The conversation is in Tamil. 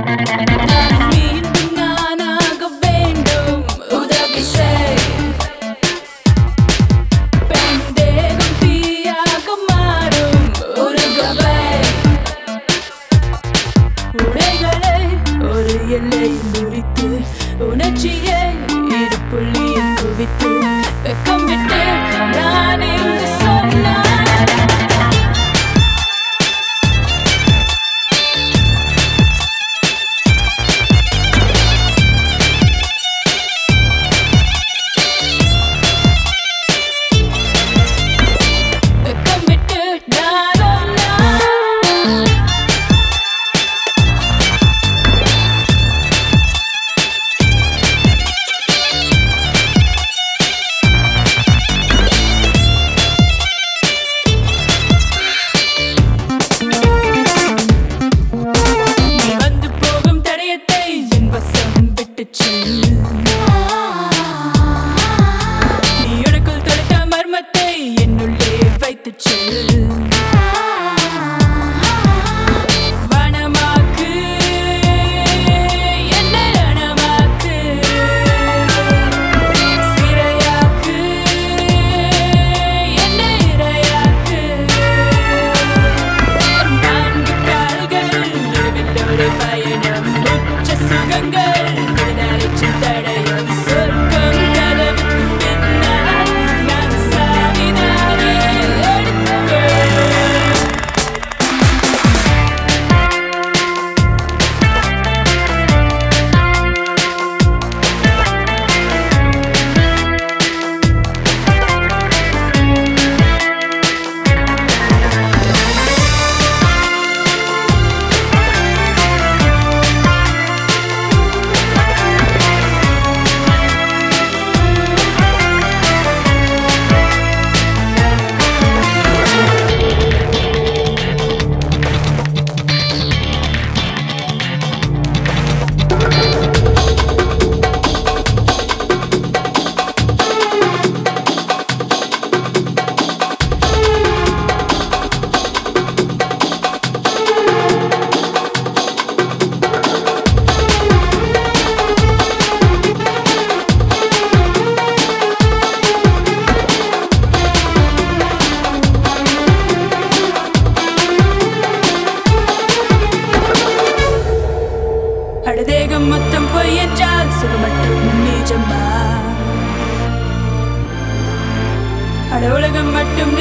நான் மீண்டும் நானாக வேண்டும் உதவி செய் பெண் தேகம் தீயாக மாறும் உருகவை உடைகளை ஒரு எல்லையில் முடித்து உணர்ச்சியை இரு புள்ளியில் குவித்து வெக்கம் விட்டு நான் இங்கு சொன்னான் நீ உனக்குள் தொலைத்த மர்மத்தை என்னுள்ளே வைத்து செல் வனமாக்கு என்னை ரணமாக்கு சிறையாக்கு என்னை இரையாக்கு 4 கால்கள் நடுவில் ஒரு பயணம் உச்ச சுகங்கள் தடையும் சொர்க்கம் கதவுக்கு பின்னால் நான் சாவிதானே தேகம் மொத்தம் பொய் என்றால் சுகம் மட்டும் நிஜமா அட உலகம் மட்டும்